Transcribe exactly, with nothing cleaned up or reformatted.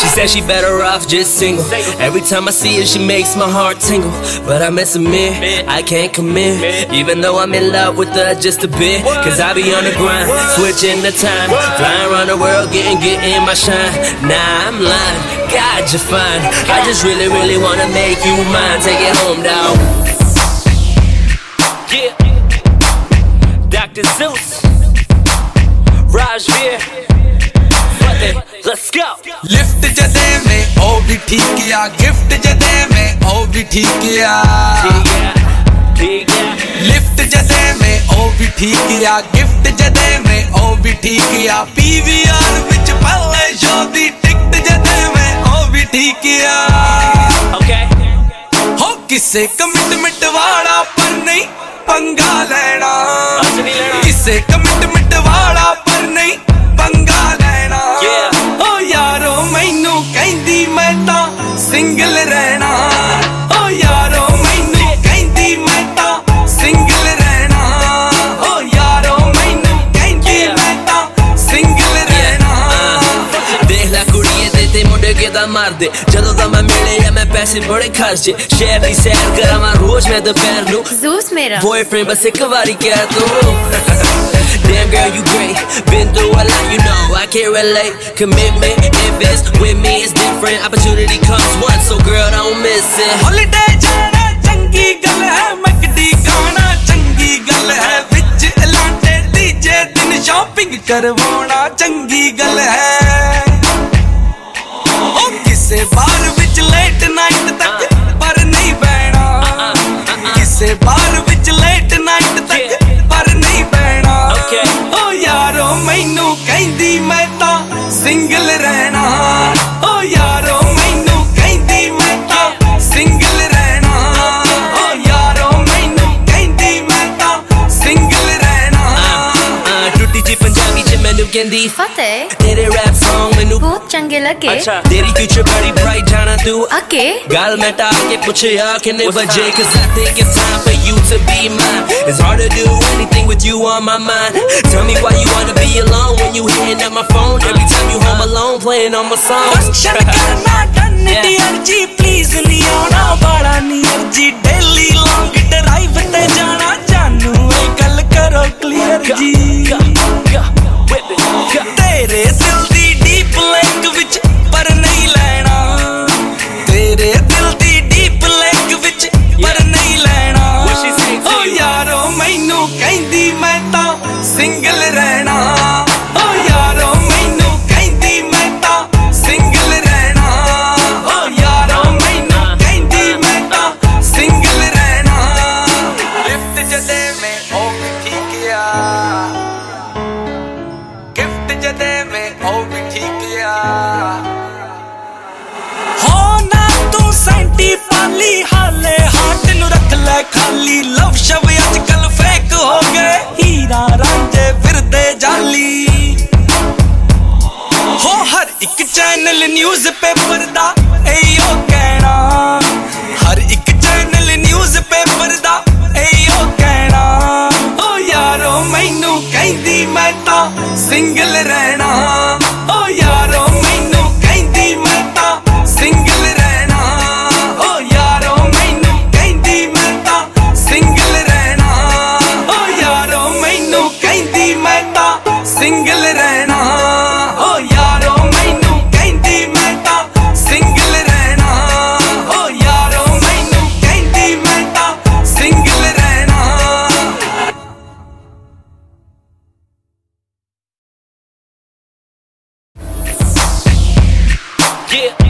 She said she better off just single. Every time I see her, she makes my heart tingle. But I miss a man, I can't commit, even though I'm in love with her just a bit. Cause I be on the grind, switching the time, flying around the world, getting, getting my shine. Nah, I'm lying, God, you're fine. I just really, really wanna make you mine. Take it home, dawg. Yeah, Doctor Zeus, Rajveer, let's go. Lift jade mein oh bhi theek ya, gift jade mein oh bhi theek ya, lift jade mein oh bhi theek ya, gift jade mein oh bhi theek ya, P V R vich palle show di ticket jade mein oh bhi theek ya. Okay. Ho kisse commitment wala par nahi पंगा लेना, किसे commitment वाला पर नहीं पंगा लेना. ओ यारो मैनू कहंदी मैं तां सिंगल रहना, ओ यारो मैनू कहंदी मैं तां सिंगल रहना, ओ यारो मैनू कहंदी मैं तां सिंगल रहना. देख ला कुड़िए दे ते मुंडे केदा मार दे, जदों दा मैं मिले या मैं पैसे बड़े खर्च जे. शहर दी सैर करावां रोज मैं दोपहर नू, Zeus मेरा boyfriend बस एक बारी कह तू. Damn girl you great, been through a lot you know I can't relate. Commitment, invest with me is different. Opportunity comes once so girl don't miss it. Holiday जाना चंगी गल है, मकड़ी खाना चंगी गल है, विच एलांटे तीजे दिन शॉपिंग करवाना चंगी गल है. ओ किसे बार विच लेट नाइट तक पर नहीं बहना, किसे बार विच लेट नाइट तक पर नहीं बहना. ओ यारो मैनू कहंदी मैं तां सिंगल रहना, ओ यारो मैनू कहंदी मैं तां सिंगल रहना, ओ यारो मैनू कहंदी मैं तां सिंगल रहना. टूटी जी पंजाबी च मैनू कहंदी फतेह, तेरे रैप सॉन्ग मैनू बहुत चंगे लगे. अच्छा तेरी फ्यूचर बड़ी ब्राइट जाना तू आके गल मैं टाल के पूछया किन्ने बजे. Cause I think it's time for you to be mine. It's hard to do anything with you on my mind. Tell me why you wanna be alone when you hitting up my phone every time you home alone playing on my songs. Function karna done energy please nahi auna bada energy daily long drive te jana janu e gal karo clear ji. तेरे दिल दी deep lake vich par nahi lena, तेरे दिल दी deep lake vich par nahi lena. ओ यारो मैनू कहंदी मैं तां single रहना, ओ यारो मैनू कहंदी मैं तां सिंगल रहना, ओ यारो मैनू कहंदी मैं तां सिंगल रहना. लिफ्ट जदे में ओ भी ठीक या, गिफ्ट जदे में ओ भी ठीक या. हो ना तू सेंटी पाली हाले हाट नू रख ले खाली. लव शव अजकल फेक हो गए, हीरा रांझे फिरदे जाली. हो हर एक चैनल न्यूज़ पेपर दा एयो कहना, हर एक चैनल न्यूज़ पेपर दा एयो कहना. ओ यारो मैनू कहंदी मैं तां सिंगल रहना, ओ यारो मैनू कहंदी मैं तां सिंगल रहना, ओ यारो मैनू कहंदी मैं तां सिंगल रहना, ओ यारो मैनू कहंदी मैं तां सिंगल रहना, ओ यारो मैनू कहंदी मैं तां सिंगल रहना, ओ यारो मैनू कहंदी मैं तां सिंगल रहना. Yeah.